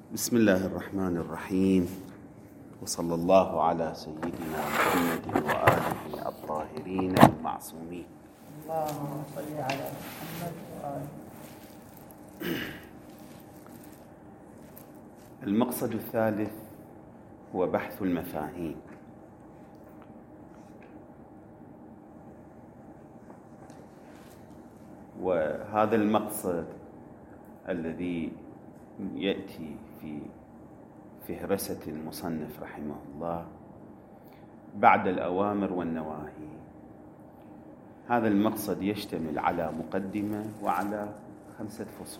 بسم الله الرحمن الرحيم، وصلى الله على سيدنا محمد وآله الطاهرين المعصومين. اللهم صل على محمد وآله. المقصد الثالث هو بحث المفاهيم. وهذا المقصد الذي يأتي في فهرسة المصنف رحمه الله بعد الأوامر والنواهي. هذا المقصد يشتمل على مقدمة وعلى 5 فصول،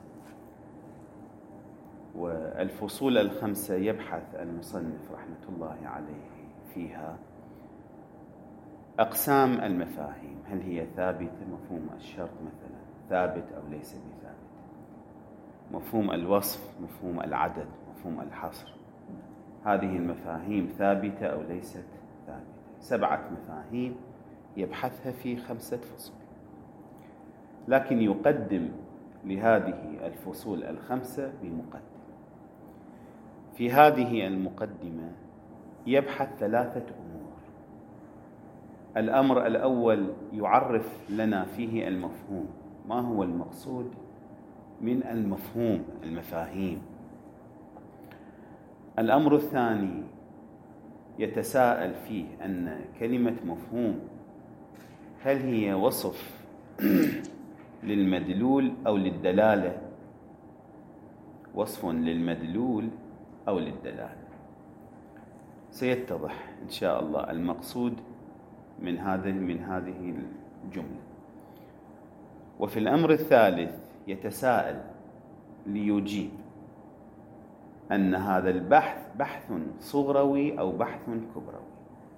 والفصول ال5 يبحث المصنف رحمة الله عليه فيها أقسام المفاهيم، هل هي ثابتة، مفهوم الشرط مثلا ثابت أو ليس بثابت، مفهوم الوصف، مفهوم العدد، مفهوم الحصر، هذه المفاهيم ثابتة أو ليست ثابتة. 7 مفاهيم يبحثها في 5 فصول، لكن يقدم لهذه الفصول ال5 بمقدمة. في هذه المقدمة يبحث 3 أمور. الأمر الأول يعرف لنا فيه المفهوم، ما هو المقصود من المفهوم، المفاهيم. الأمر الثاني يتساءل فيه أن كلمة مفهوم هل هي وصف للمدلول أو للدلالة، وصف للمدلول أو للدلالة. سيتضح إن شاء الله المقصود من هذه الجملة. وفي الأمر الثالث يتساءل ليجيب أن هذا البحث بحث صغروي أو بحث كبروي.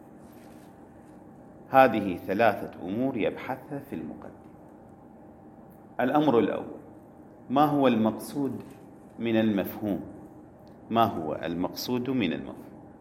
هذه 3 أمور يبحثها في المقدمة. الأمر الأول، ما هو المقصود من المفهوم؟ ما هو المقصود من المفهوم؟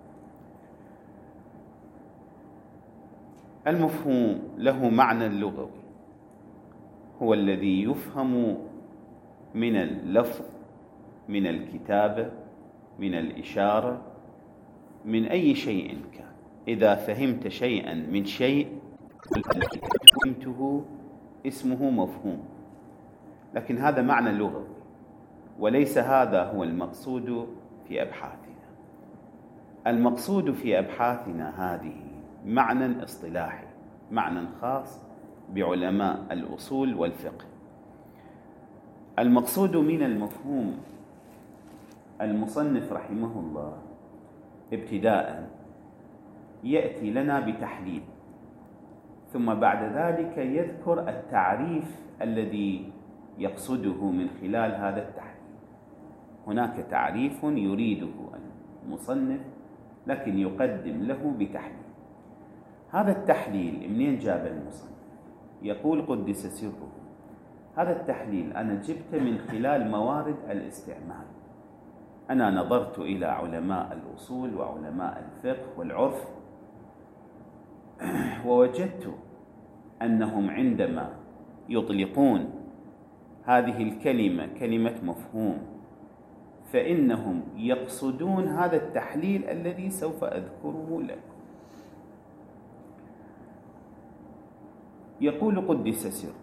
المفهوم له معنى لغوي، هو الذي يفهم من اللفظ، من الكتابة، من الإشارة، من أي شيء كان. إذا فهمت شيئا من شيء فهمته اسمه مفهوم، لكن هذا معنى لغوي وليس هذا هو المقصود في أبحاثنا. المقصود في أبحاثنا هذه معنى اصطلاحي، معنى خاص بعلماء الأصول والفقه. المقصود من المفهوم، المصنف رحمه الله ابتداء يأتي لنا بتحليل، ثم بعد ذلك يذكر التعريف الذي يقصده من خلال هذا التحليل. هناك تعريف يريده المصنف لكن يقدم له بتحليل. هذا التحليل منين جاب المصنف؟ يقول قدس سره، هذا التحليل أنا جبته من خلال موارد الاستعمال. أنا نظرت إلى علماء الأصول وعلماء الفقه والعرف، ووجدت أنهم عندما يطلقون هذه الكلمة كلمة مفهوم فإنهم يقصدون هذا التحليل الذي سوف أذكره لكم. يقول قدس سره،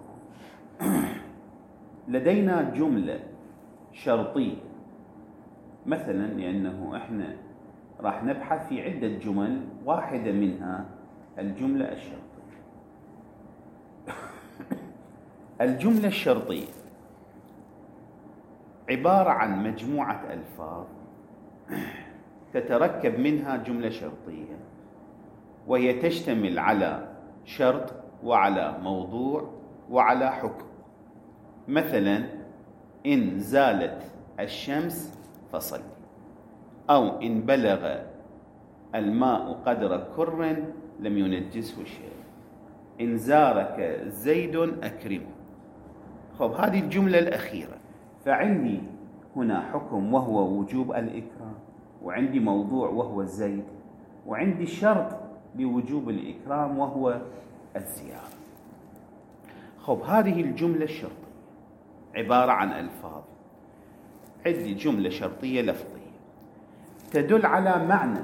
لدينا جملة شرطية مثلا، لأنه إحنا راح نبحث في عدة جمل، واحدة منها الجملة الشرطية. الجملة الشرطية عبارة عن مجموعة ألفاظ تتركب منها جملة شرطية، وهي تشتمل على شرط وعلى موضوع وعلى حكم. مثلا إن زالت الشمس فصل، أو إن بلغ الماء قدر كر لم ينجسه شيء، إن زارك زيد أكرمه. خب، هذه الجملة الأخيرة. فعندي هنا حكم وهو وجوب الإكرام، وعندي موضوع وهو زيد، وعندي شرط بوجوب الإكرام وهو الزيارة. خب، هذه الجملة الشرطية عبارة عن ألفاظ عندي جملة شرطية لفظية تدل على معنى،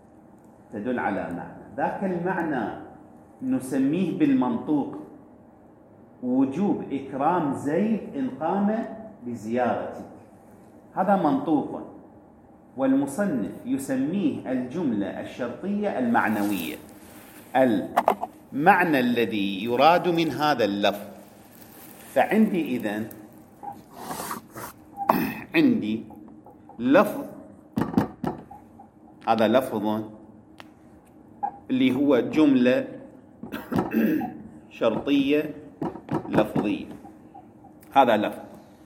ذاك المعنى نسميه بالمنطوق وجوب إكرام زيد إن قام بزيارتك، هذا منطوق، والمصنف يسميه الجملة الشرطية المعنوية، المعنى الذي يراد من هذا اللفظ. فعندي إذن عندي لفظ، هذا لفظ اللي هو جملة شرطية لفظية، هذا لفظ.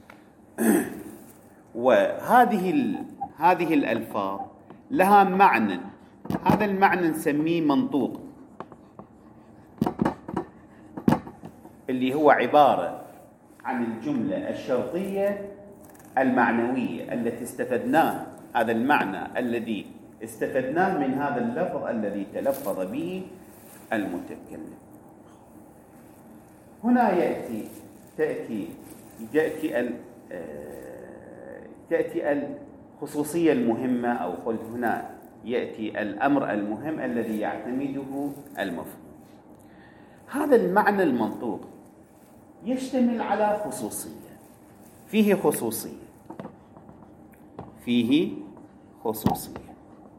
هذه الألفاظ لها معنى، هذا المعنى نسميه منطوق، اللي هو عبارة عن الجملة الشرطية المعنوية التي استفدناه، هذا المعنى الذي استفدناه من هذا اللفظ الذي تلفظ به المتكلم. هنا تأتي الخصوصية المهمة، أو قلت هنا يأتي الأمر المهم الذي يعتمده المفهوم. هذا المعنى المنطوق يشتمل على خصوصية، فيه خصوصية،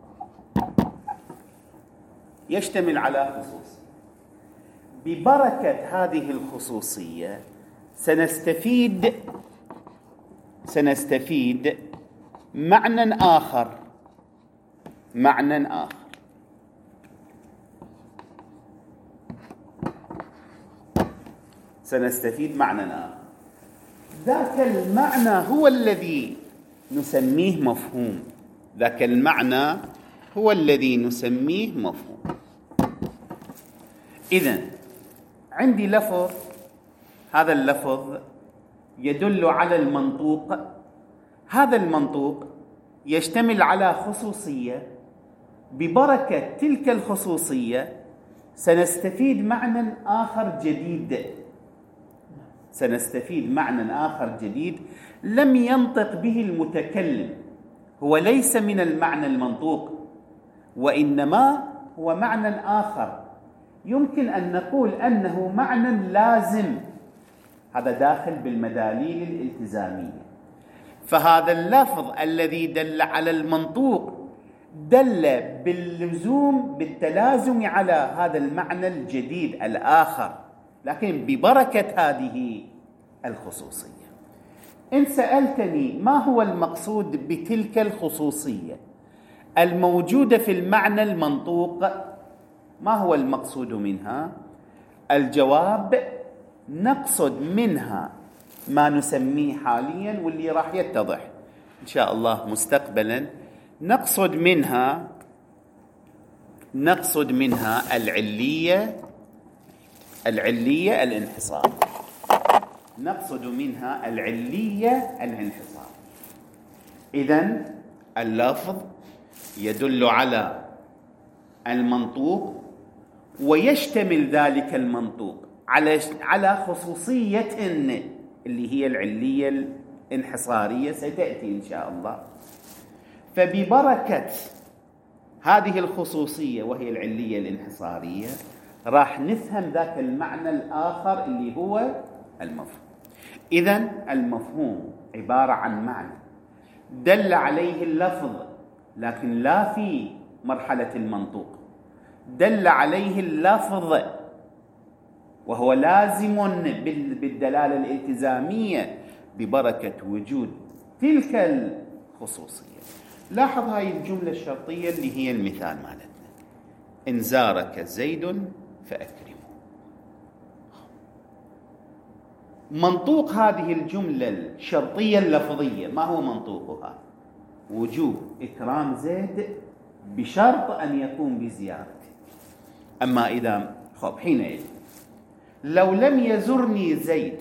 يشتمل على خصوصية. ببركة هذه الخصوصية سنستفيد معنى آخر، سنستفيد معنى آخر. ذاك المعنى هو الذي نسميه مفهوم، إذن عندي لفظ، هذا اللفظ يدل على المنطوق، هذا المنطوق يشتمل على خصوصية، ببركة تلك الخصوصية سنستفيد معنى آخر جديد لم ينطق به المتكلم، هو ليس من المعنى المنطوق، وإنما هو معنى آخر يمكن أن نقول أنه معنى لازم، هذا داخل بالمداليل الالتزامية. فهذا اللفظ الذي دل على المنطوق دل باللزوم بالتلازم على هذا المعنى الجديد الآخر، لكن ببركة هذه الخصوصية. إن سألتني ما هو المقصود بتلك الخصوصية الموجودة في المعنى المنطوق، ما هو المقصود منها؟ الجواب نقصد منها ما نسميه حاليا واللي راح يتضح إن شاء الله مستقبلا، نقصد منها العلية الانحصار، إذن اللفظ يدل على المنطوق، ويشتمل ذلك المنطوق على خصوصية اللي هي العلية الانحصارية ستأتي إن شاء الله. فببركة هذه الخصوصية وهي العلية الانحصارية راح نفهم ذاك المعنى الآخر اللي هو المفهوم. إذن المفهوم عبارة عن معنى دل عليه اللفظ، لكن لا في مرحلة المنطوق، دل عليه اللفظ وهو لازم بالدلالة الالتزامية ببركة وجود تلك الخصوصية. لاحظ هاي الجملة الشرطية اللي هي المثال مالتنا: إن زارك زيد فأكرمه. منطوق هذه الجملة الشرطية اللفظية ما هو منطوقها؟ وجوب إكرام زيد بشرط أن يقوم بزيارته. أما إذا حينئذ لو لم يزرني زيد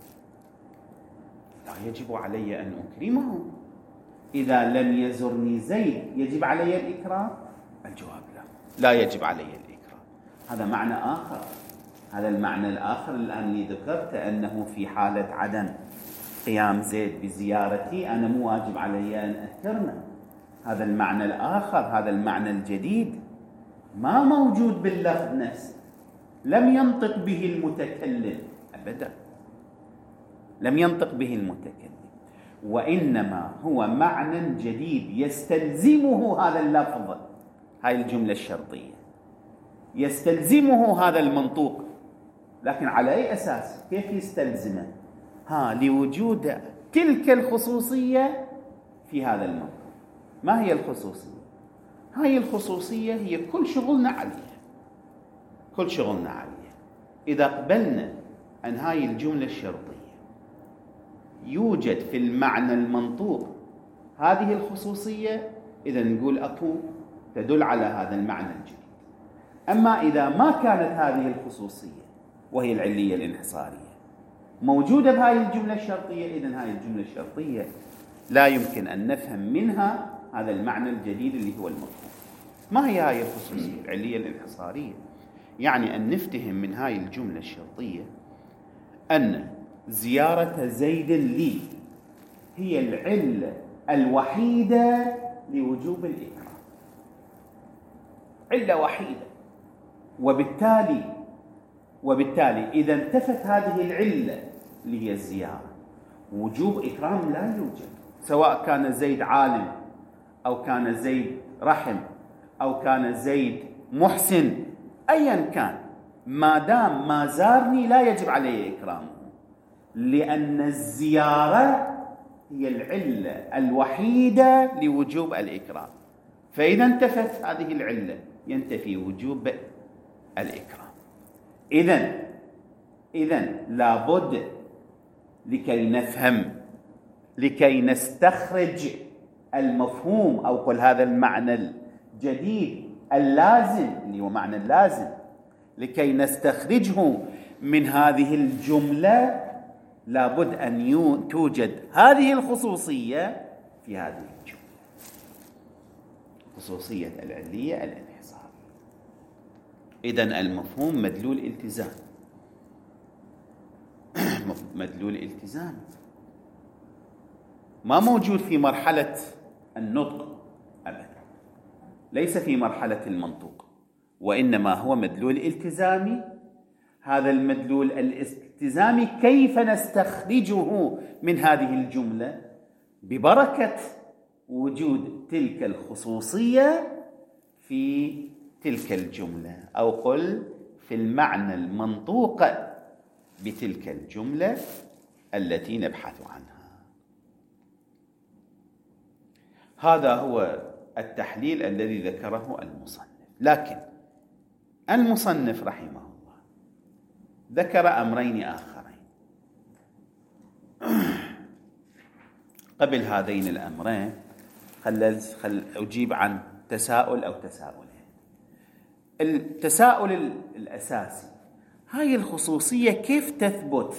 لا يجب علي أن أكرمه. إذا لم يزرني زيد يجب علي الإكرام؟ الجواب لا يجب علي الإكرام. هذا معنى آخر. هذا المعنى الآخر الآن اللي ذكرت أنه في حالة عدم قيام زيد بزيارتي أنا مو واجب علي أن أذكرنا. هذا المعنى الآخر، هذا المعنى الجديد ما موجود باللفظ نفسه، لم ينطق به المتكلم أبدا، لم ينطق به المتكلم، وإنما هو معنى جديد يستلزمه هذا اللفظ، هاي الجملة الشرطية يستلزمه هذا المنطوق. لكن على أي أساس؟ كيف يستلزمه؟ لوجود تلك الخصوصية في هذا المنطوق. ما هي الخصوصية؟ هاي الخصوصية هي كل شغلنا عليها، كل شغلنا عليها. إذا قبلنا أن هاي الجملة الشرطية يوجد في المعنى المنطوق هذه الخصوصية، إذا نقول أكو تدل على هذا المعنى الجديد. أما إذا ما كانت هذه الخصوصية وهي العلية الانحصارية موجودة بهاي الجملة الشرطية، إذن هاي الجملة الشرطية لا يمكن أن نفهم منها هذا المعنى الجديد اللي هو المفهوم. ما هي هاي الخصوصية العلية الانحصارية؟ يعني أن نفتهم من هاي الجملة الشرطية أن زيارة زيد لي هي العلة الوحيدة لوجوب الإكرام، علة وحيدة. وبالتالي إذا انتفت هذه العلة اللي هي الزيارة، وجوب إكرام لا يوجد، سواء كان زيد عالم أو كان زيد رحم أو كان زيد محسن، أيا كان، ما دام ما زارني لا يجب عليه إكرامه، لأن الزيارة هي العلة الوحيدة لوجوب الإكرام. فإذا انتفت هذه العلة ينتفي وجوب الإكرام. إذن لابد لكي نفهم، لكي نستخرج المفهوم أو قل هذا المعنى الجديد اللازم اللي هو معنى اللازم، لكي نستخرجه من هذه الجملة لابد أن توجد هذه الخصوصية في هذه الجملة، خصوصية العلية الانحصارية. إذن المفهوم مدلول التزام، مدلول التزام ما موجود في مرحلة النطق أبدا، ليس في مرحلة المنطوق، وإنما هو مدلول التزامي. هذا المدلول الالتزامي كيف نستخرجه من هذه الجملة؟ ببركة وجود تلك الخصوصية في تلك الجملة، أو قل في المعنى المنطوق بتلك الجملة التي نبحث عنها. هذا هو التحليل الذي ذكره المصنف. لكن المصنف رحمه الله ذكر أمرين آخرين. قبل هذين الأمرين خل أجيب عن تساؤل أو تساؤلين. التساؤل الأساسي، هاي الخصوصية كيف تثبت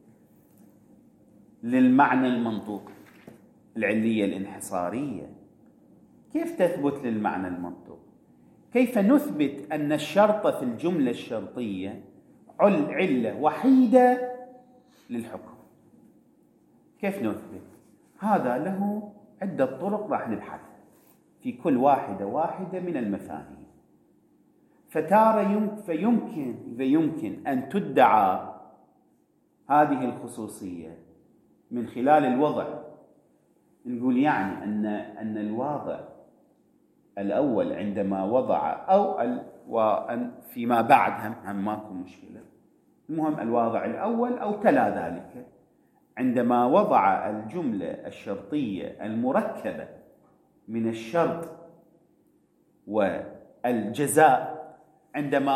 للمعنى المنطوق؟ العلية الانحصارية كيف تثبت للمعنى المنطوق؟ كيف نثبت أن الشرط في الجملة الشرطية علة وحيدة للحكم؟ كيف نثبت؟ هذا له عدة طرق راح نبحث في كل واحدة من المفاهيم. فتارة يمكن أن تدعى هذه الخصوصية من خلال الوضع. نقول يعني أن الواضع الأول عندما وضع وأن فيما بعد هم ماكو مشكلة، المهم الواضع الأول أو تلا ذلك عندما وضع الجملة الشرطية المركبة من الشرط والجزاء، عندما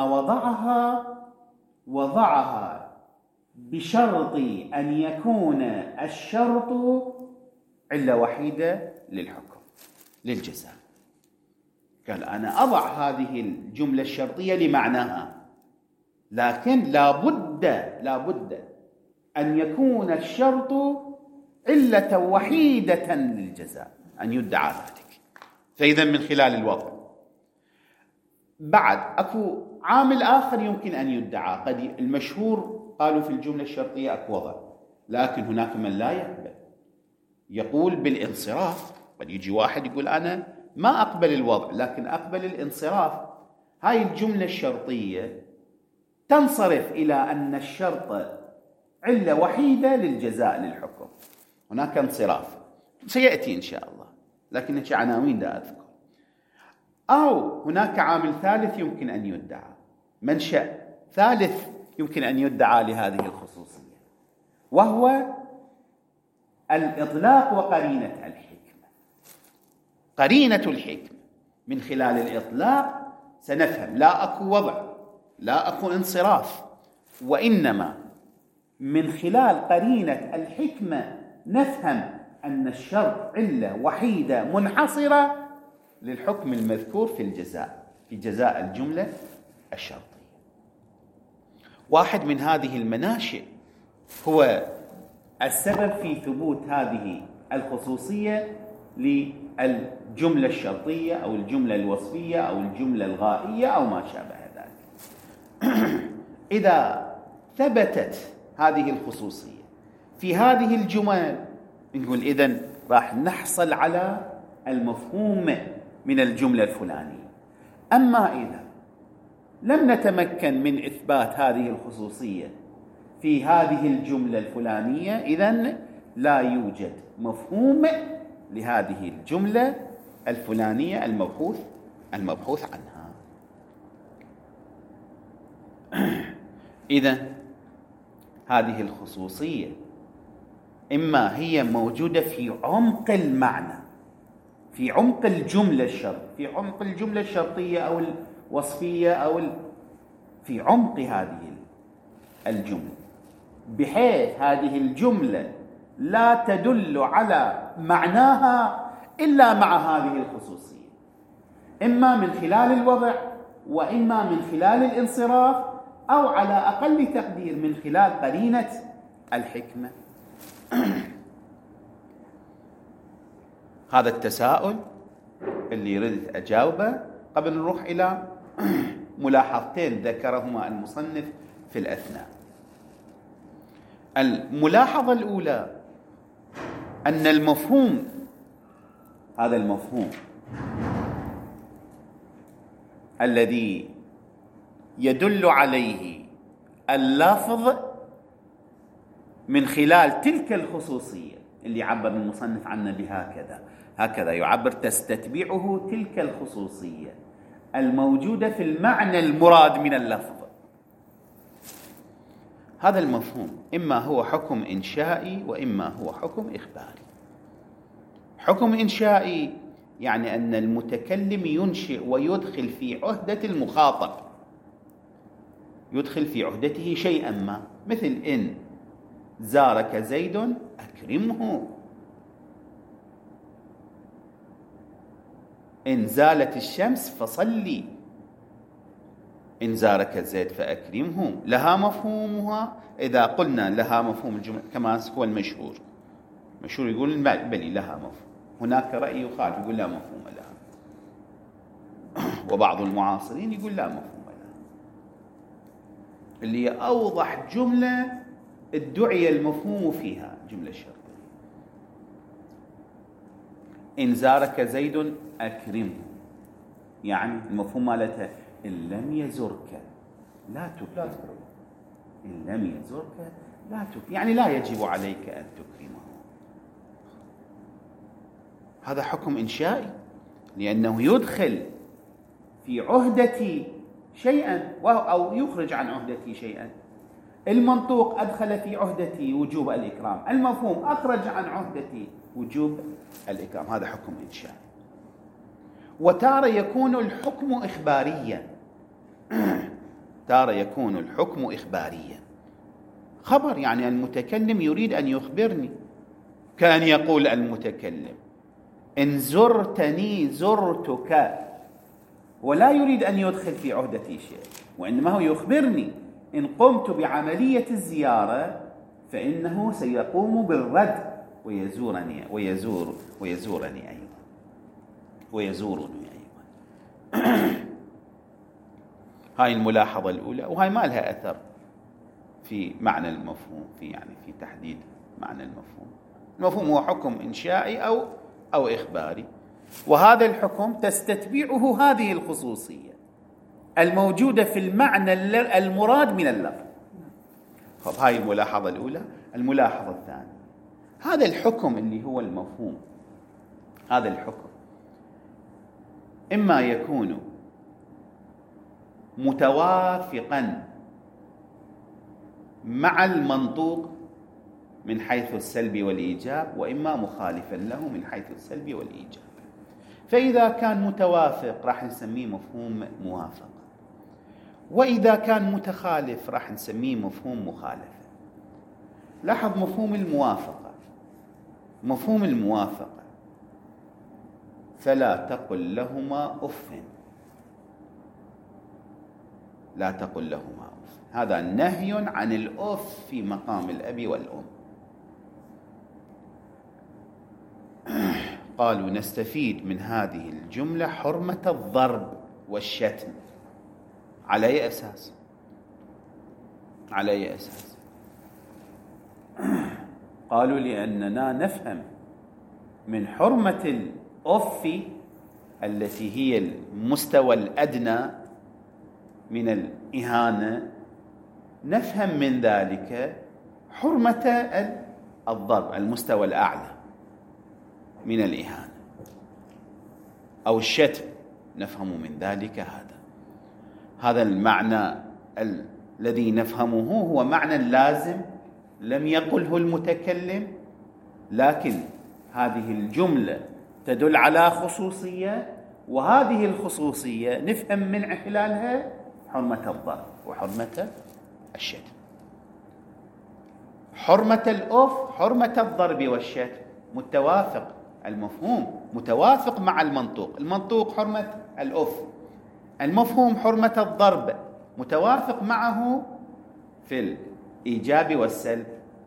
وضعها بشرط أن يكون الشرط علة وحيدة للحكم للجزاء. قال أنا أضع هذه الجملة الشرطية لمعناها، لكن لابد أن يكون الشرط علة وحيدة للجزاء، أن يدعى ذلك. فإذا من خلال الوضع بعد أكو عامل آخر يمكن أن يدعى. قد المشهور قالوا في الجملة الشرطية أكو وضع، لكن هناك من لا يقبل، يقول بالانصراف. قد يجي واحد يقول أنا ما أقبل الوضع لكن أقبل الانصراف. هاي الجملة الشرطية تنصرف إلى أن الشرط علة وحيدة للجزاء للحكم. هناك انصراف سيأتي إن شاء الله، لكن هيك عناوين لا أذكر. أو هناك عامل ثالث يمكن أن يدعى، منشأ ثالث يمكن أن يدعى لهذه الخصوصية، وهو الإطلاق وقرينة الحكمة. قرينة الحكمة من خلال الإطلاق سنفهم لا أكو وضع، لا أكو انصراف، وإنما من خلال قرينة الحكمة نفهم أن الشرط علة وحيدة منحصرة للحكم المذكور في الجزاء، في جزاء الجملة الشرطية. واحد من هذه المناشئ هو السبب في ثبوت هذه الخصوصية للجملة الشرطية أو الجملة الوصفية أو الجملة الغائية أو ما شابه ذلك. إذا ثبتت هذه الخصوصية في هذه الجمل، نقول إذن راح نحصل على المفهوم من الجملة الفلانية. أما إذا لم نتمكن من إثبات هذه الخصوصية في هذه الجملة الفلانية، إذن لا يوجد مفهوم لهذه الجملة الفلانية المبحوث عنها. إذن هذه الخصوصية إما هي موجودة في عمق المعنى، في عمق الجملة الشرطية، في عمق الجملة الشرطية أو الوصفية أو في عمق هذه الجملة، بحيث هذه الجملة لا تدل على معناها إلا مع هذه الخصوصية، إما من خلال الوضع وإما من خلال الانصراف، أو على أقل تقدير من خلال قرينة الحكمة. هذا التساؤل اللي يريد أجاوبه قبل نروح إلى ملاحظتين ذكرهما المصنف في الأثناء. الملاحظة الأولى أن المفهوم، هذا المفهوم الذي يدل عليه اللفظ من خلال تلك الخصوصية اللي عبر المصنف عنه بهكذا، هكذا يعبر: تستتبعه تلك الخصوصية الموجودة في المعنى المراد من اللفظ. هذا المفهوم إما هو حكم إنشائي وإما هو حكم إخباري. حكم إنشائي يعني أن المتكلم ينشئ ويدخل في عهدة المخاطب، يدخل في عهدته شيئا ما، مثل إن زارك زيد أكرمه، إن زالت الشمس فصلي، إن زارك زيد فأكرمه. لها مفهومها. إذا قلنا لها مفهوم الجملة كما هو المشهور، مشهور يقول بلي لها مفهوم. هناك رأي يخالف يقول لا مفهوم لها، وبعض المعاصرين يقول لا مفهوم لها، اللي أوضح جملة ادعي المفهوم فيها جملة شرطية. إن زارك زيد أكرمه، يعني المفهوم مالتها إن لم يزرك لا تكرمه، إن لم يزرك لا تكرمه، يعني لا يجب عليك أن تكرمه. هذا حكم إنشائي لأنه يدخل في عهدتي شيئا أو يخرج عن عهدتي شيئا. المنطوق أدخل في عهدتي وجوب الإكرام، المفهوم أخرج عن عهدتي وجوب الإكرام. هذا حكم إنشائي. وتارة يكون الحكم إخباريا، تارة يكون الحكم إخباريا، خبر، يعني المتكلم يريد أن يخبرني، كان يقول المتكلم إن زرتني زرتك، ولا يريد أن يدخل في عهدتي شيء، وإنما هو يخبرني إن قمت بعملية الزيارة فإنه سيقوم بالرد ويزورني أيضا. هاي الملاحظة الأولى، وهاي ما لها أثر في معنى المفهوم، في تحديد معنى المفهوم. المفهوم هو حكم إنشائي أو إخباري، وهذا الحكم تستتبعه هذه الخصوصية الموجودة في المعنى المراد من اللفظ. طب هاي الملاحظة الأولى. الملاحظة الثانية، هذا الحكم اللي هو المفهوم، هذا الحكم إما يكون متوافقا مع المنطوق من حيث السلب والإيجاب، وإما مخالفا له من حيث السلب والإيجاب. فإذا كان متوافق راح نسميه مفهوم موافقة، وإذا كان متخالف راح نسميه مفهوم مخالفة. لاحظ مفهوم الموافقة. مفهوم الموافقة فلا تقل لهما أف، لا تقل لهما أف، هذا نهي عن الأف في مقام الأب والأم. قالوا نستفيد من هذه الجملة حرمة الضرب والشتم. على أي أساس؟ على أي أساس؟ قالوا لأننا نفهم من حرمة الأف التي هي المستوى الأدنى من الإهانة، نفهم من ذلك حرمة الضرب المستوى الأعلى من الإهانة، أو الشتم نفهم من ذلك هذا المعنى الذي نفهمه هو معنى لازم لم يقله المتكلم، لكن هذه الجملة تدل على خصوصية، وهذه الخصوصية نفهم من خلالها حرمة الضرب وحرمة الشتم. حرمة الأف، حرمة الضرب والشتم متوافق، المفهوم متوافق مع المنطوق. المنطوق حرمة الأف، المفهوم حرمة الضرب متوافق معه في الإيجاب والسلب.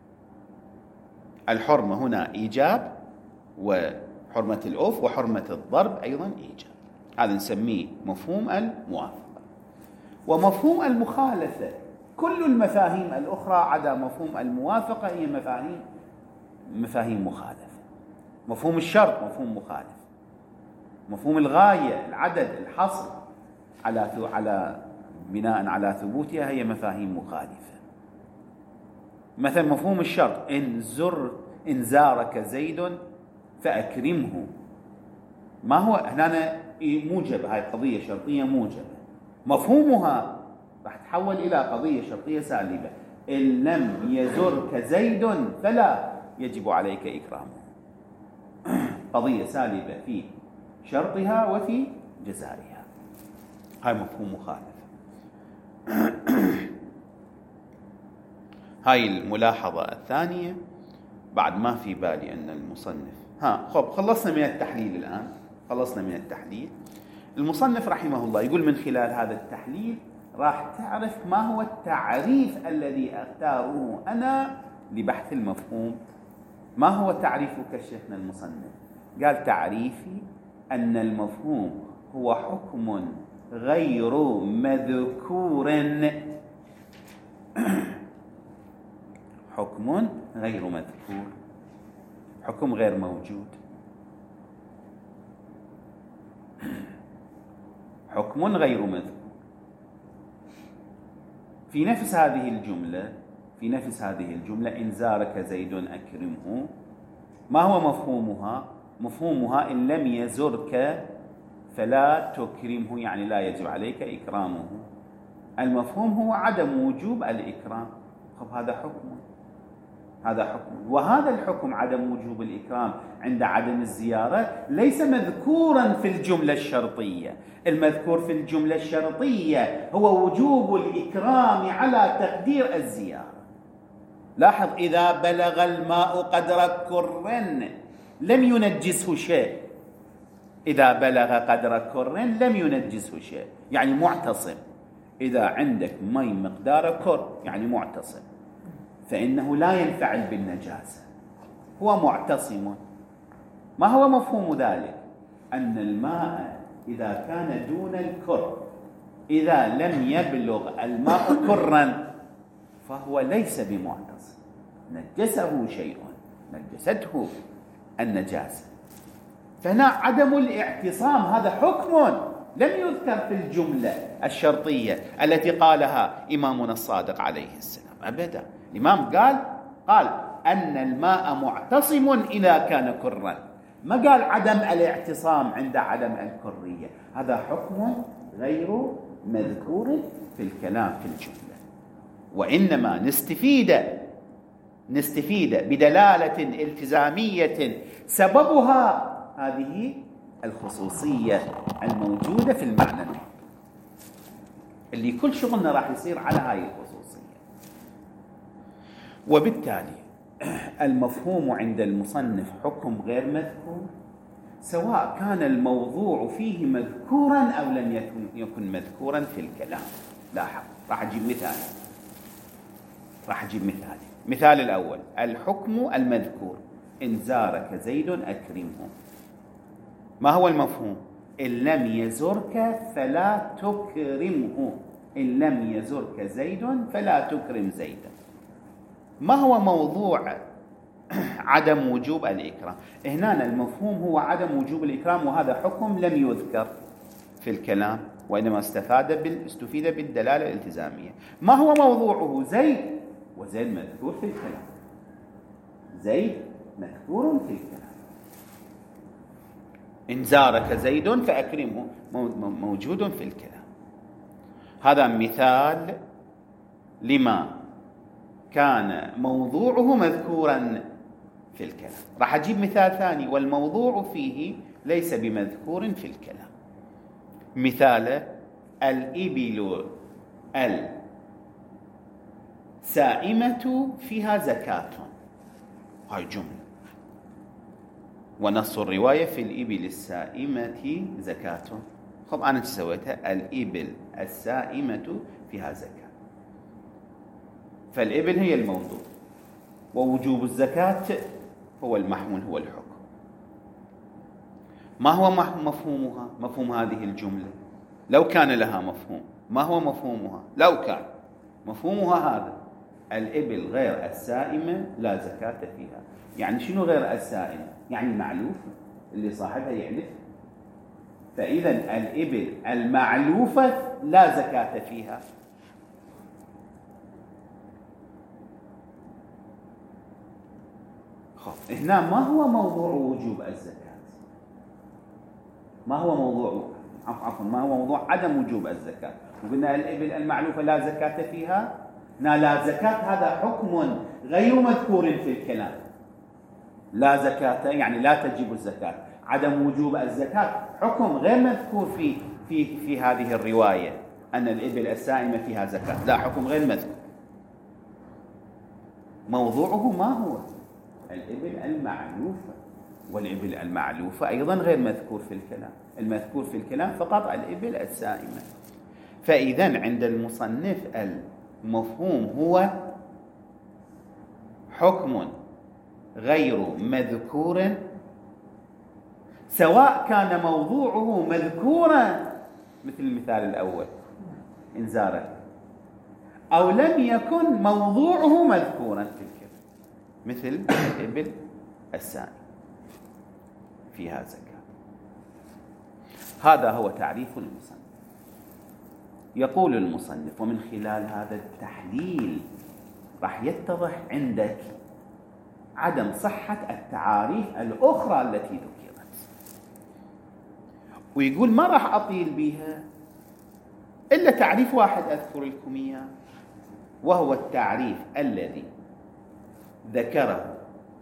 الحرمة هنا إيجاب، وحرمة الأف وحرمة الضرب أيضا إيجاب. هذا نسميه مفهوم الموافقة. ومفهوم المخالفة، كل المفاهيم الأخرى عدا مفهوم الموافقة هي مفاهيم مخالفة. مفهوم الشرط مفهوم مخالف، مفهوم الغاية، العدد، الحصر على بناء على ثبوتها هي مفاهيم مخالفة. مثلا مفهوم الشرط إن زارك زيد فأكرمه، ما هو هنا موجب، هاي قضية شرطية موجبة، مفهومها راح تحول إلى قضية شرطية سالبة. إن لم يزرك زيد فلا يجب عليك إكرامه، قضية سالبة في شرطها وفي جزائها. هاي مفهوم مخالف. هاي الملاحظة الثانية. بعد ما في بالي أن المصنف خلصنا من التحليل الآن، خلصنا من التحليل. المصنف رحمه الله يقول من خلال هذا التحليل راح تعرف ما هو التعريف الذي أختاره أنا لبحث المفهوم. ما هو تعريفك شيخنا المصنف؟ قال تعريفي أن المفهوم هو حكم غير مذكور، حكم غير مذكور، حكم غير موجود، حكم غير مذكور. في نفس هذه الجملة إن زارك زيد أكرمه، ما هو مفهومها؟ مفهومها إن لم يزرك فلا تكرمه، يعني لا يجب عليك إكرامه. المفهوم هو عدم وجوب الإكرام. طب هذا حكم، وهذا الحكم عدم وجوب الإكرام عند عدم الزيارة ليس مذكورا في الجملة الشرطية. المذكور في الجملة الشرطية هو وجوب الإكرام على تقدير الزيارة. لاحظ إذا بلغ الماء قدر كر لم ينجسه شيء، إذا بلغ قدر كر لم ينجسه شيء، يعني معتصم. إذا عندك مي مقدار كر يعني معتصم، فإنه لا ينفعل بالنجاسة، هو معتصم. ما هو مفهوم ذلك؟ أن الماء إذا كان دون الكر، إذا لم يبلغ الماء كرا فهو ليس بمعتصم، نجسه شيء، نجسته النجاسة. فهنا عدم الاعتصام هذا حكم لم يذكر في الجملة الشرطية التي قالها إمامنا الصادق عليه السلام أبدا. الإمام قال أن الماء معتصم إذا كان كرا، ما قال عدم الاعتصام عند عدم الكرية. هذا حكم غير مذكور في الكلام في الجملة، وإنما نستفيد بدلالة التزامية سببها هذه الخصوصية الموجودة في المعنى اللي كل شغلنا راح يصير على هاي الخصوصية. وبالتالي المفهوم عند المصنف حكم غير مذكور، سواء كان الموضوع فيه مذكورا أو لم يكن مذكورا في الكلام. لاحظ، راح أجيب مثال. مثال الأول: الحكم المذكور إن زارك زيد أكرمه. ما هو المفهوم؟ إن لم يزرك فلا تكرمه، إن لم يزرك زيد فلا تكرم زيدا. ما هو موضوع عدم وجوب الإكرام؟ هنا المفهوم هو عدم وجوب الإكرام، وهذا حكم لم يذكر في الكلام، وإنما استفيد بالدلالة الالتزامية. ما هو موضوعه؟ زيد، وزيد مذكور في الكلام، زيد مذكور في الكلام. إن زارك زيد فأكرمه موجود في الكلام. هذا مثال لما كان موضوعه مذكورا في الكلام. راح أجيب مثال ثاني والموضوع فيه ليس بمذكور في الكلام. مثال: الإبل السائمة فيها زكاة. هاي جملة، ونص الرواية: في الإبل السائمة زكاة. خب أنا سويتها الإبل السائمة فيها زكاة، فالإبل هي الموضوع، ووجوب الزكاة هو المحمول، هو الحكم. ما هو مفهومها؟ مفهوم هذه الجملة لو كان لها مفهوم، ما هو مفهومها؟ لو كان مفهومها هذا: الإبل غير السائمة لا زكاة فيها. يعني شنو غير السائمة؟ يعني معلوفة اللي صاحبها يعلف. فإذا الإبل المعلوفة لا زكاة فيها. هنا ما هو موضوع وجوب الزكاة؟ ما هو موضوع عدم وجوب الزكاة؟ وقلنا الإبل المعلوفة لا زكاة فيها. لا زكاة هذا حكم غير مذكور في الكلام. لا زكاة يعني لا تجب الزكاة. عدم وجوب الزكاة حكم غير مذكور في هذه الرواية، أن الإبل السائمة فيها زكاة، لا، حكم غير مذكور. موضوعه ما هو؟ الإبل المعلوفة، والإبل المعلوفة أيضا غير مذكور في الكلام. المذكور في الكلام فقط الإبل السائمة. فإذا عند المصنف المفهوم هو حكم غير مذكور، سواء كان موضوعه مذكورا مثل المثال الأول إن زارك، أو لم يكن موضوعه مذكورا في الكلام مثل الإبل السائمة فيها زكاة. هذا هو تعريف المصنف. يقول المصنف: ومن خلال هذا التحليل راح يتضح عندك عدم صحة التعاريف الأخرى التي ذكرت. ويقول ما راح أطيل بها إلا تعريف واحد أذكر لكم إياه، وهو التعريف الذي ذكره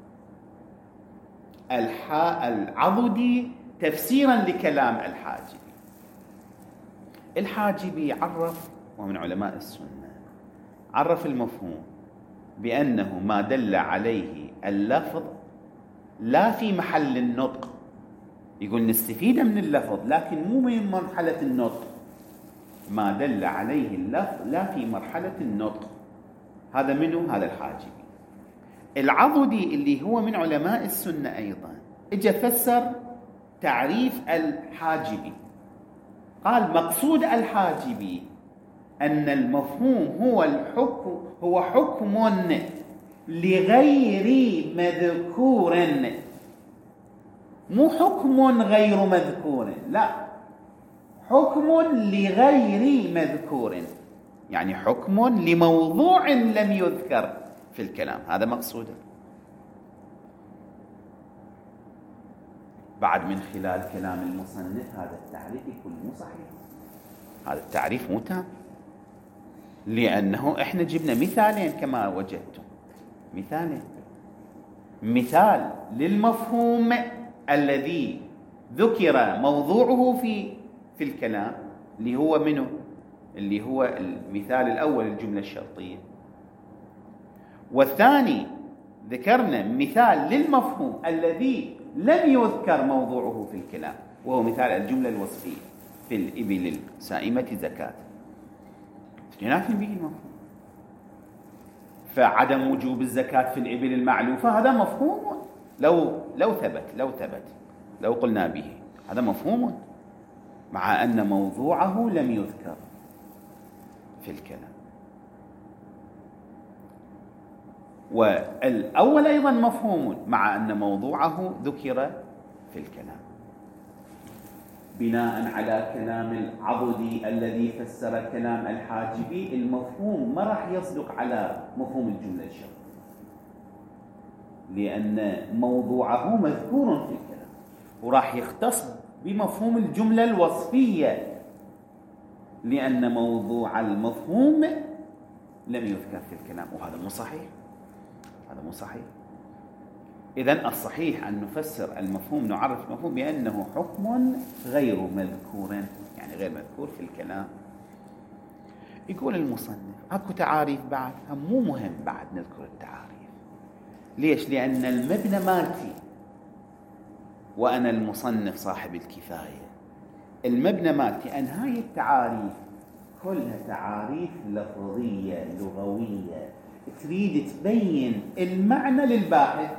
العضدي تفسيرا لكلام الحاجبي. الحاجبي عرف، ومن علماء السنة، عرف المفهوم بأنه ما دل عليه اللفظ لا في محل النطق. يقول نستفيد من اللفظ لكن مو من مرحلة النطق. ما دل عليه اللفظ لا في مرحلة النطق. هذا منه؟ هذا الحاجبي. العضدي اللي هو من علماء السنة أيضا اجى فسر تعريف الحاجبي، قال مقصود الحاجبي أن المفهوم هو حكم لغير مذكور، مو حكم غير مذكور، لا، حكم لغير مذكور، يعني حكم لموضوع لم يذكر في الكلام، هذا مقصوده. بعد من خلال كلام المصنف هذا التعريف يكون مو صحيح، هذا التعريف مو تام، لأنه إحنا جبنا مثالين كما وجدتم، مثالين، مثال للمفهوم الذي ذكر موضوعه في الكلام، اللي هو منه، اللي هو المثال الأول الجملة الشرطية، والثاني ذكرنا مثال للمفهوم الذي لم يذكر موضوعه في الكلام، وهو مثال الجملة الوصفية في الإبل السائمة زكاة، ينافي به المفهوم. فعدم وجوب الزكاة في الإبل المعلوفة هذا مفهوم، لو قلنا به هذا مفهوم، مع أن موضوعه لم يذكر في الكلام. والأول أيضا مفهوم مع أن موضوعه ذكر في الكلام. بناء على كلام العضدي الذي فسر كلام الحاجبي، المفهوم ما راح يصدق على مفهوم الجملة الشرطية، لأن موضوعه مذكور في الكلام، وراح يختص بمفهوم الجملة الوصفية، لأن موضوع المفهوم لم يذكر في الكلام، وهذا مو صحيح، هذا مو صحيح. إذن الصحيح أن نفسر المفهوم، نعرف المفهوم بأنه حكم غير مذكور، يعني غير مذكور في الكلام. يقول المصنف أكو تعاريف بعد، مو مهم بعد نذكر التعاريف. ليش؟ لأن المبنى مالتي وأنا المصنف صاحب الكفاية، المبنى مالتي أن هاي التعاريف كلها تعاريف لفظية لغوية تريد تبين المعنى للباحث.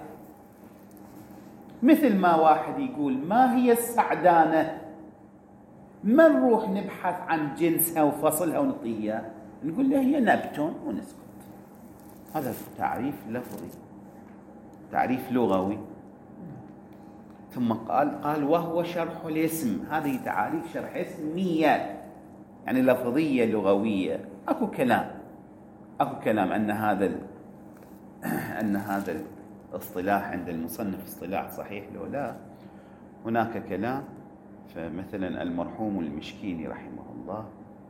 مثل ما واحد يقول ما هي السعدانة، ما نروح نبحث عن جنسها وفصلها ونطيها، نقول له هي نبت ونسكت. هذا تعريف لفظي، تعريف لغوي. ثم قال وهو شرح الاسم، هذه تعاريف شرح اسمية، يعني لفظية لغوية. أكو كلام أن هذا الاصطلاح عند المصنف اصطلاح صحيح لو لا. هناك كلام، فمثلا المرحوم المشكيني رحمه الله،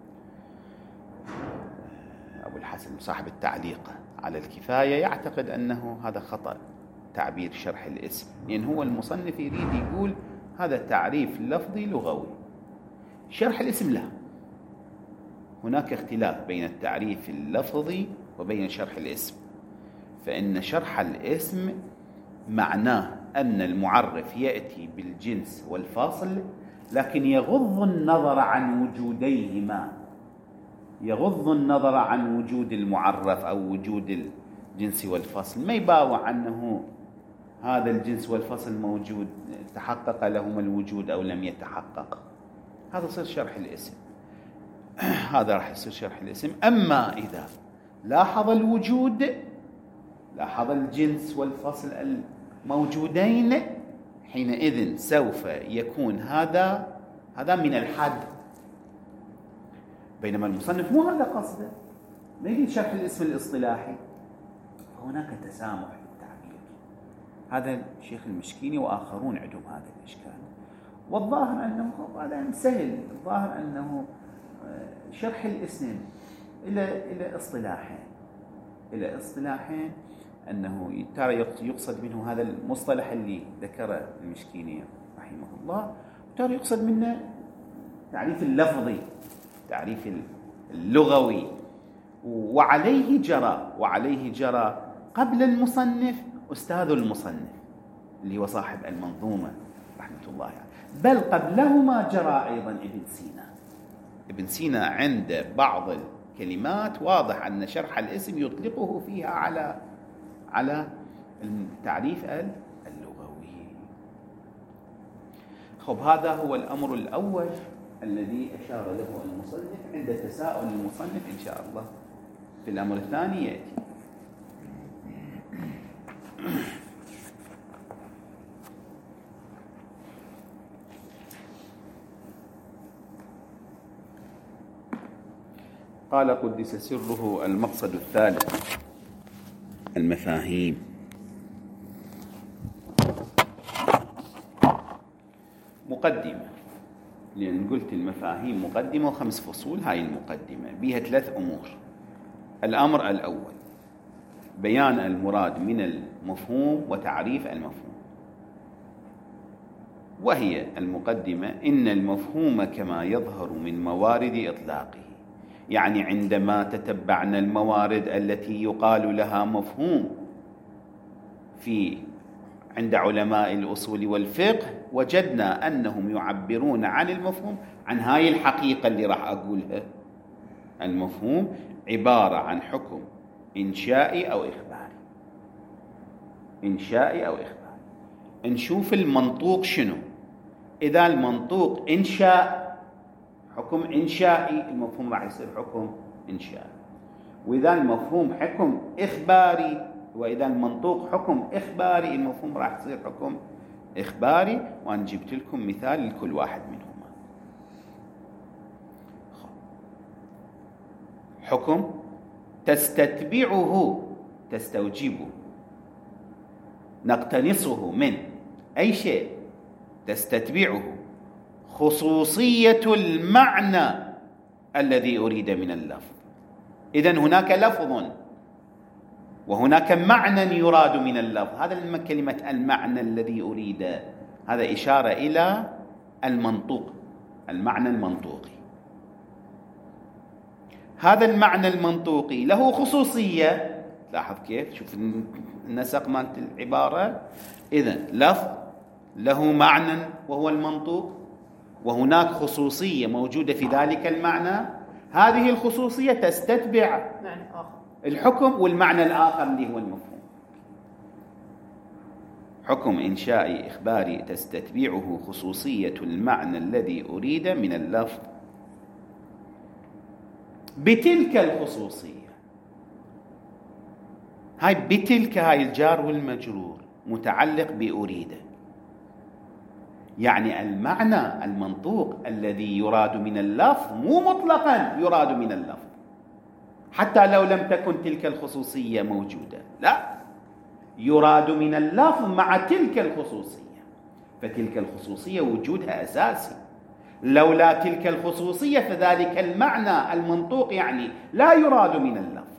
أبو الحسن صاحب التعليق على الكفاية، يعتقد أنه هذا خطأ تعبير شرح الاسم، لأن هو المصنف يريد يقول هذا تعريف لفظي لغوي. شرح الاسم لا، هناك اختلاف بين التعريف اللفظي وبين شرح الاسم. فإن شرح الاسم معناه أن المعرف يأتي بالجنس والفاصل، لكن يغض النظر عن وجوديهما، يغض النظر عن وجود المعرف أو وجود الجنس والفصل، ما يباوع أنه هذا الجنس والفصل موجود، تحقق لهما الوجود أو لم يتحقق. هذا صار شرح الاسم، هذا راح يصير شرح الاسم. أما إذا لاحظ الوجود، لاحظ الجنس والفصل الموجودين، حينئذ سوف يكون هذا من الحد. بينما المصنف مو هذا قصده، ما يريد شرح الاسم الاصطلاحي، فهناك تسامح بالتعبير. هذا الشيخ المشكيني وآخرون عندهم هذا الإشكال، والظاهر أنه هذا سهل. الظاهر أنه شرح الاسم إلى اصطلاحين، أنه ترى يقصد منه هذا المصطلح اللي ذكره المشكيني رحمه الله، وترى يقصد منه تعريف اللفظي، تعريف اللغوي. وعليه جرى قبل المصنف أستاذ المصنف اللي هو صاحب المنظومة رحمة الله يعني. بل قبلهما جرى أيضا ابن سينا عند بعض الكلمات واضح أن شرح الاسم يطلقه فيها على التعريف اللغوي. خب، هذا هو الأمر الأول الذي أشار له المصنف عند تساؤل المصنف. إن شاء الله في الأمر الثاني يأتي. قال قدس سره: المقصد الثالث المفاهيم. مقدمة، لأن قلت المفاهيم مقدمة و5 فصول. هاي المقدمة بيها 3 أمور. الأمر الأول بيان المراد من المفهوم وتعريف المفهوم، وهي المقدمة: إن المفهوم كما يظهر من موارد إطلاقه. يعني عندما تتبعنا الموارد التي يقال لها مفهوم عند علماء الأصول والفقه، وجدنا أنهم يعبرون عن المفهوم عن هاي الحقيقة اللي راح أقولها. المفهوم عبارة عن حكم إنشائي أو إخباري. إنشائي أو إخباري. نشوف المنطوق شنو. إذا المنطوق إنشاء، حكم إنشائي، المفهوم راح يصير حكم إنشائي. وإذا المفهوم حكم إخباري، وإذا المنطوق حكم إخباري، المفهوم راح يصير حكم إخباري. وأنا جبت لكم مثال لكل واحد منهما. حكم تستتبعه، تستوجبه، نقتنصه من أي شيء، تستتبعه خصوصية المعنى الذي أريد من اللفظ. إذن هناك لفظ وهناك معنى يراد من اللفظ. هذا كلمة المعنى الذي أريد، هذا إشارة إلى المنطوق، المعنى المنطوقي. هذا المعنى المنطوقي له خصوصية. لاحظ كيف، شوف النسق مالت العبارة. إذن لفظ له معنى وهو المنطوق، وهناك خصوصية موجودة في ذلك المعنى. هذه الخصوصية تستتبع الحكم والمعنى الآخر اللي هو المفهوم. حكم إنشائي إخباري تستتبعه خصوصية المعنى الذي أريد من اللفظ بتلك الخصوصية. هاي بتلك، هاي الجار والمجرور متعلق بأريد. يعني المعنى المنطوق الذي يراد من اللفظ مو مطلقا يراد من اللفظ حتى لو لم تكن تلك الخصوصية موجودة، لا، يراد من اللفظ مع تلك الخصوصية. فتلك الخصوصية وجودها أساسي. لولا تلك الخصوصية فذلك المعنى المنطوق يعني لا يراد من اللفظ.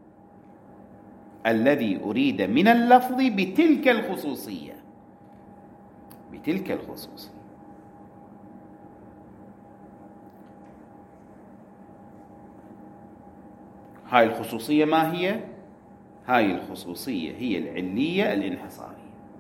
الذي أريد من اللفظ بتلك الخصوصية، بتلك الخصوصية. هاي الخصوصية ما هي؟ هاي الخصوصية هي العلية الانحصارية.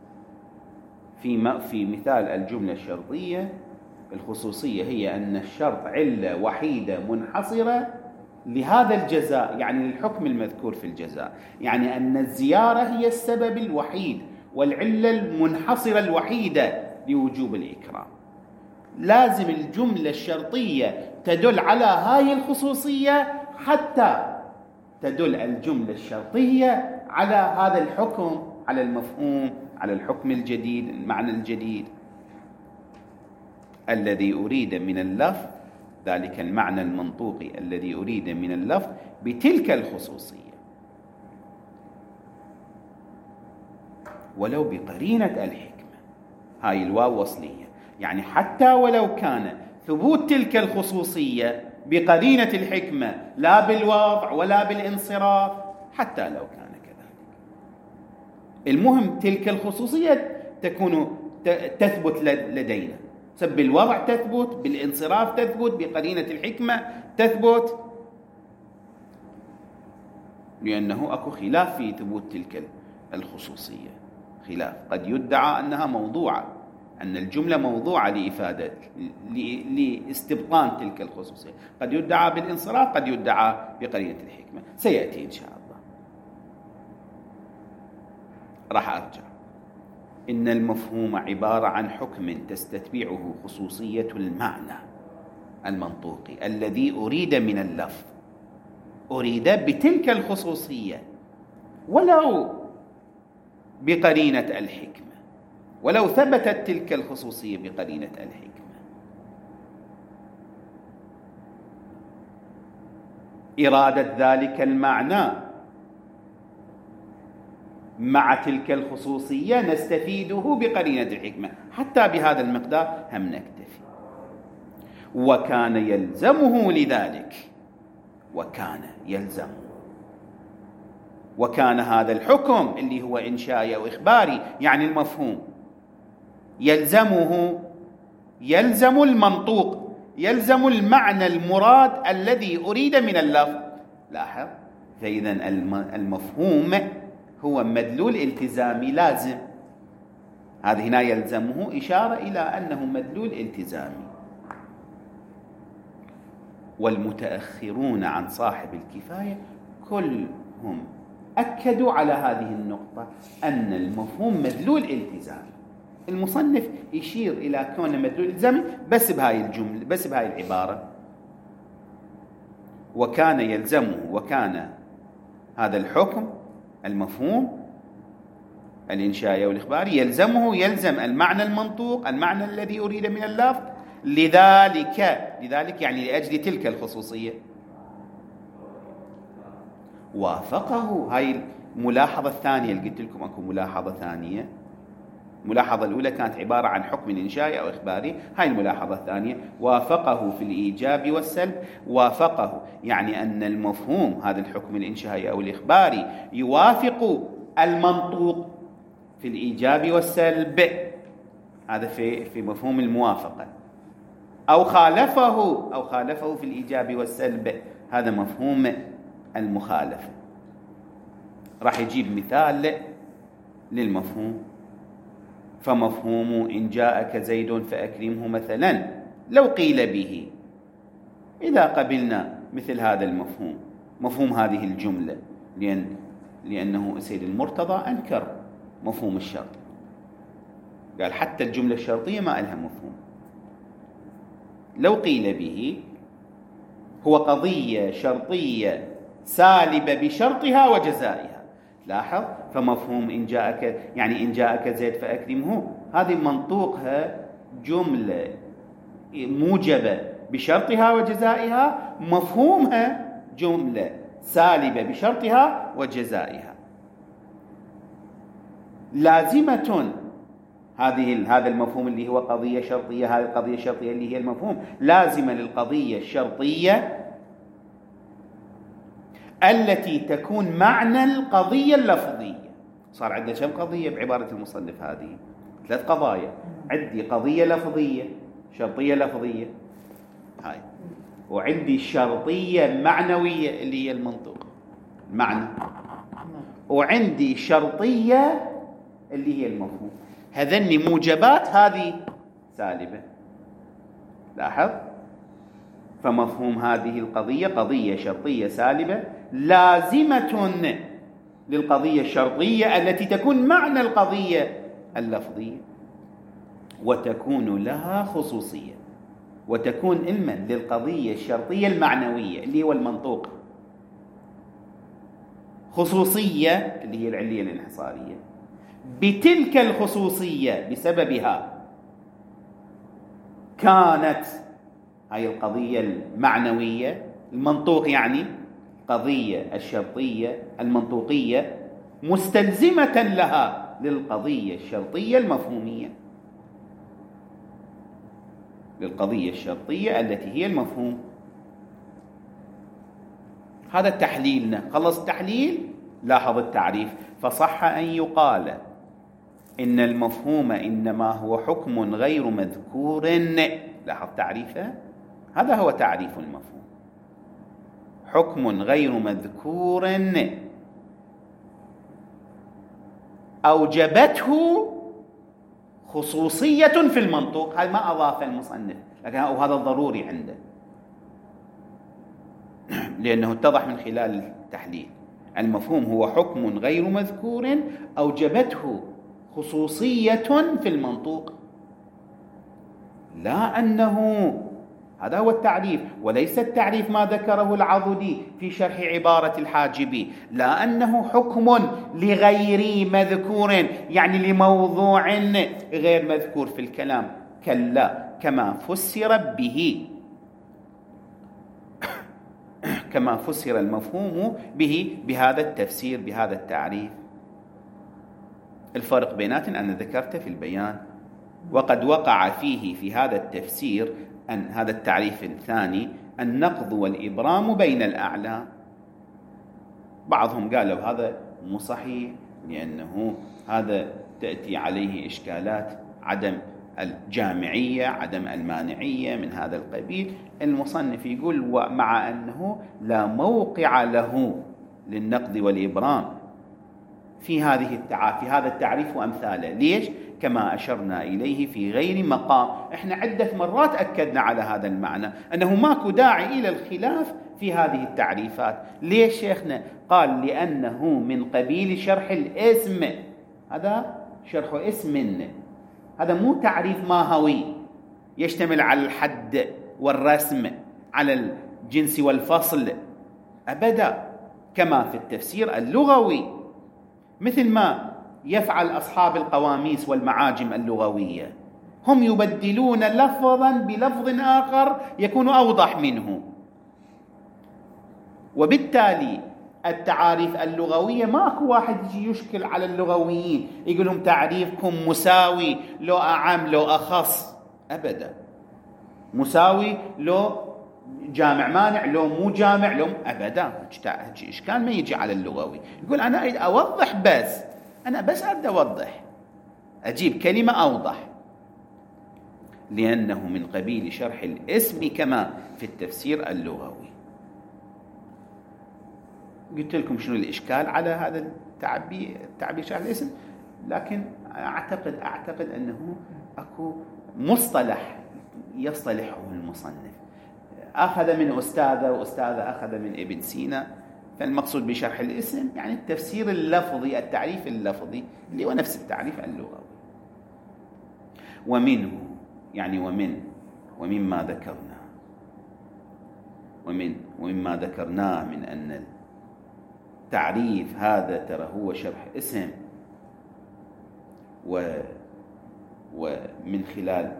في مثال الجملة الشرطية، الخصوصية هي أن الشرط علة وحيدة منحصرة لهذا الجزاء، يعني للحكم المذكور في الجزاء. يعني أن الزيارة هي السبب الوحيد والعلة المنحصرة الوحيدة لوجوب الإكرام. لازم الجملة الشرطية تدل على هاي الخصوصية حتى تدل الجملة الشرطية على هذا الحكم، على المفهوم، على الحكم الجديد، المعنى الجديد الذي أريد من اللفظ. ذلك المعنى المنطوقي الذي أريد من اللفظ بتلك الخصوصية، ولو بقرينة الحكمة. هاي الواو وصلية، يعني حتى ولو كان ثبوت تلك الخصوصية بقرينة الحكمة، لا بالوضع ولا بالانصراف، حتى لو كان كذلك. المهم تلك الخصوصية تثبت لدينا. بالوضع تثبت، بالانصراف تثبت، بقرينة الحكمة تثبت، لأنه أكو خلاف في ثبوت تلك الخصوصية. خلاف، قد يدعى أنها موضوعة، أن الجملة موضوعة لإفادة لاستبطان تلك الخصوصية. قد يدعى بالانصراف، قد يدعى بقرينة الحكمة. سيأتي إن شاء الله. راح أرجع. إن المفهوم عبارة عن حكم تستتبعه خصوصية المعنى المنطوقي الذي أريد من اللفظ. أريد بتلك الخصوصية ولو بقرينة الحكمة، ولو ثبتت تلك الخصوصية بقرينة الحكمة. إرادة ذلك المعنى مع تلك الخصوصية نستفيده بقرينة الحكمة. حتى بهذا المقدار هم نكتفي. وكان يلزمه لذلك، وكان هذا الحكم اللي هو إنشائي أو إخباري يعني المفهوم يلزم المنطوق، يلزم المعنى المراد الذي أريد من اللفظ. لاحظ، فإذا المفهوم هو مدلول التزامي لازم. هذه هنا يلزمه إشارة إلى أنه مدلول التزامي. والمتأخرون عن صاحب الكفاية كلهم أكدوا على هذه النقطة، أن المفهوم مدلول التزامي. المصنف يشير إلى كونه مدلول التزامي بس بهاي الجملة، بس بهاي العبارة. وكان يلزمه، وكان هذا الحكم المفهوم الإنشائي والإخباري يلزم المعنى المنطوق، المعنى الذي أريد من اللفظ. لذلك يعني لأجل تلك الخصوصية وافقه. هاي الملاحظة الثانية اللي قلت لكم اكو ملاحظة ثانية. الملاحظة الأولى كانت عبارة عن حكم إنشائي أو إخباري، هاي الملاحظة الثانية وافقه في الإيجاب والسلب. وافقه يعني أن المفهوم هذا الحكم الإنشائي أو الإخباري يوافق المنطوق في الإيجاب والسلب، هذا في مفهوم الموافقة. أو خالفه في الإيجاب والسلب، هذا مفهوم المخالفة. راح يجيب مثال للمفهوم. فمفهوم إن جاءك زيد فأكرمه مثلا لو قيل به، إذا قبلنا مثل هذا المفهوم، مفهوم هذه الجملة، لأنه سيد المرتضى أنكر مفهوم الشرط، قال حتى الجملة الشرطية ما لها مفهوم. لو قيل به هو قضية شرطية سالبة بشرطها وجزائها. لاحظ، فمفهوم إن جاءك يعني إن جاءك زيد فأكرمه، هذه منطوقها جملة موجبة بشرطها وجزائها، مفهومها جملة سالبة بشرطها وجزائها. لازمة هذا المفهوم اللي هو قضية شرطية، هذه القضية الشرطية اللي هي المفهوم لازمة للقضية الشرطية التي تكون معنى القضية اللفظية. صار عندنا كم قضية بعبارة المصنف؟ هذه 3 قضايا. عندي قضية لفظية شرطية لفظية هاي، وعندي شرطية معنوية اللي هي المنطوق المعنى، وعندي شرطية اللي هي المفهوم. هذني موجبات، هذه سالبة. لاحظ، فمفهوم هذه القضية قضية شرطية سالبة لازمة للقضية الشرطية التي تكون معنى القضية اللفظية، وتكون لها خصوصية، وتكون علما للقضية الشرطية المعنوية اللي هو المنطوق، خصوصية اللي هي العلية الانحصارية. بتلك الخصوصية بسببها كانت هاي القضية المعنوية المنطوق، يعني قضية الشرطية المنطوقية مستلزمة لها للقضية الشرطية المفهومية، للقضية الشرطية التي هي المفهوم. هذا تحليلنا. خلص التحليل، لاحظ التعريف. فصح أن يقال إن المفهوم إنما هو حكم غير مذكور. لاحظ تعريفه، هذا هو تعريف المفهوم: حكم غير مذكور أوجبته خصوصية في المنطوق. هذا ما أضاف المصنف، لكن هذا الضروري عنده لأنه اتضح من خلال التحليل. المفهوم هو حكم غير مذكور أوجبته خصوصية في المنطوق، لا أنه، هذا هو التعريف، وليس التعريف ما ذكره العضدي في شرح عبارة الحاجبي، لا أنه حكم لغير مذكور يعني لموضوع غير مذكور في الكلام. كلا، كما فسر به كما فسر المفهوم به بهذا التفسير بهذا التعريف. الفرق بيناتنا أنا ذكرته في البيان، وقد وقع فيه في هذا التفسير أن هذا التعريف الثاني النقض والإبرام بين الأعلام. بعضهم قالوا هذا مو صحيح لأنه هذا تأتي عليه إشكالات عدم الجامعية عدم المانعية من هذا القبيل. المصنف يقول مع أنه لا موقع له للنقض والإبرام في هذا التعريف وأمثاله. ليش؟ كما أشرنا إليه في غير مقام. إحنا عدة مرات أكدنا على هذا المعنى أنه ماكو داعي إلى الخلاف في هذه التعريفات. ليش شيخنا؟ قال لأنه من قبيل شرح الاسم. هذا شرح اسم، هذا مو تعريف ماهوي يشتمل على الحد والرسم على الجنس والفصل أبدا، كما في التفسير اللغوي، مثل ما يفعل أصحاب القواميس والمعاجم اللغوية، هم يبدلون لفظا بلفظ آخر يكون أوضح منه. وبالتالي التعاريف اللغوية ماكو واحد يجي يشكل على اللغويين يقول لهم تعريفكم مساوي لو أعم لو أخص، أبدا. مساوي لو جامع مانع لو مو جامع لو أبدا. إشكال ما يجي على اللغوي. يقول أنا أريد أوضح، أنا بس أريد أوضح، أجيب كلمة أوضح، لأنه من قبيل شرح الاسم كما في التفسير اللغوي. قلت لكم شنو الإشكال على هذا التعبير شرح الاسم، لكن أعتقد أنه أكو مصطلح يصطلحه المصنف، أخذ من أستاذه وأستاذه أخذ من ابن سينا. فالمقصود بشرح الاسم يعني التفسير اللفظي، التعريف اللفظي اللي هو نفس التعريف اللغوي. ومنه يعني ومما ذكرناه من أن التعريف هذا ترى هو شرح اسم، ومن خلال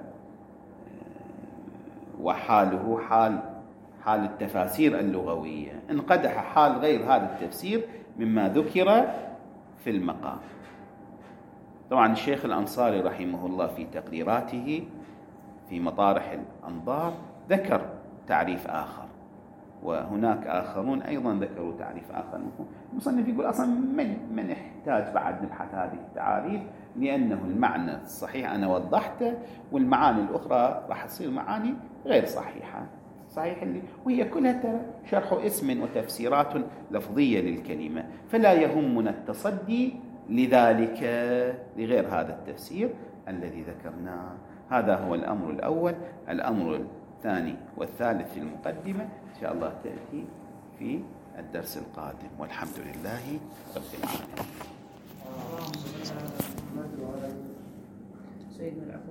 وحاله حال التفاسير اللغوية انقدح حال غير هذا التفسير مما ذكر في المقام. طبعا الشيخ الأنصاري رحمه الله في تقريراته في مطارح الأنظار ذكر تعريف آخر، وهناك آخرون أيضا ذكروا تعريف آخر. المصنف يقول أصلا من يحتاج بعد نبحث هذه التعاريف، لأنه المعنى الصحيح أنا وضحته، والمعاني الأخرى راح تصير معاني غير صحيحة وهي كلها شرح اسم وتفسيرات لفظية للكلمة. فلا يهمنا التصدي لذلك لغير هذا التفسير الذي ذكرناه. هذا هو الأمر الأول. الأمر الثاني والثالث في المقدمة إن شاء الله تأتي في الدرس القادم، والحمد لله رب العالمين.